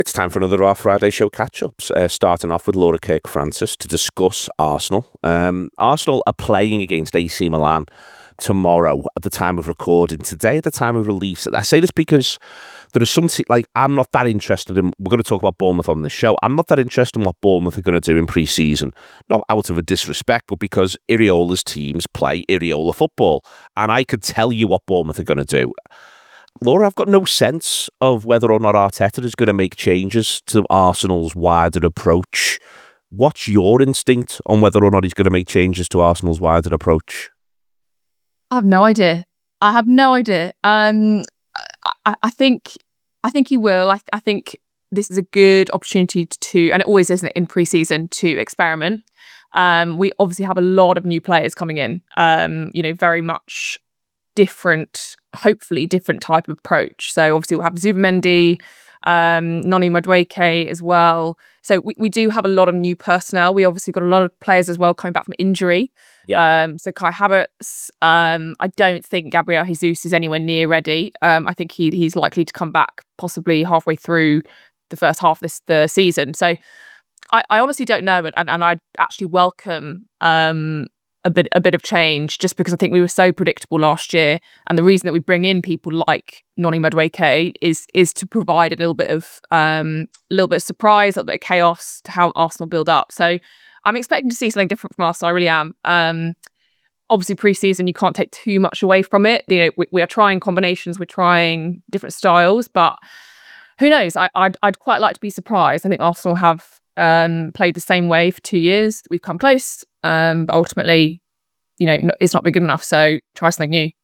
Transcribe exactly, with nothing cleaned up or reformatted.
It's time for another Our Friday Show catch-ups, uh, starting off with Laura Kirk-Francis to discuss Arsenal. Um, Arsenal are playing against A C Milan tomorrow at the time of recording. Today, at the time of release, I say this because there is something, like, I'm not that interested in, we're going to talk about Bournemouth on this show, I'm not that interested in what Bournemouth are going to do in pre-season, not out of a disrespect, but because Iraola's teams play Iraola football, and I could tell you what Bournemouth are going to do. Laura, I've got no sense of whether or not Arteta is going to make changes to Arsenal's wider approach. What's your instinct on whether or not he's going to make changes to Arsenal's wider approach? I have no idea. I have no idea. Um, I, I think I think he will. I, I think this is a good opportunity to, and it always is in pre-season, to experiment. Um, we obviously have a lot of new players coming in. Um, you know, very much different, hopefully different type of approach. So obviously we'll have Zubimendi, um, Noni Madueke as well. So we, we do have a lot of new personnel. We obviously got a lot of players as well coming back from injury. Yeah. Um, so Kai Havertz, um, I don't think Gabriel Jesus is anywhere near ready. Um, I think he he's likely to come back possibly halfway through the first half of this the season. So I, I honestly don't know, and, and I actually welcome um a bit a bit of change, just because I think we were so predictable last year, and the reason that we bring in people like Noni Madueke is is to provide a little bit of um a little bit of surprise, a little bit of chaos to how Arsenal build up. So I'm expecting to see something different from Arsenal. I really am. Um, obviously pre-season you can't take too much away from it. You know, we, we are trying combinations, we're trying different styles, but who knows? I, I'd I'd quite like to be surprised. I think Arsenal have um played the same way for two years. We've come close. Um, but ultimately, you know, it's not been good enough. So try something new.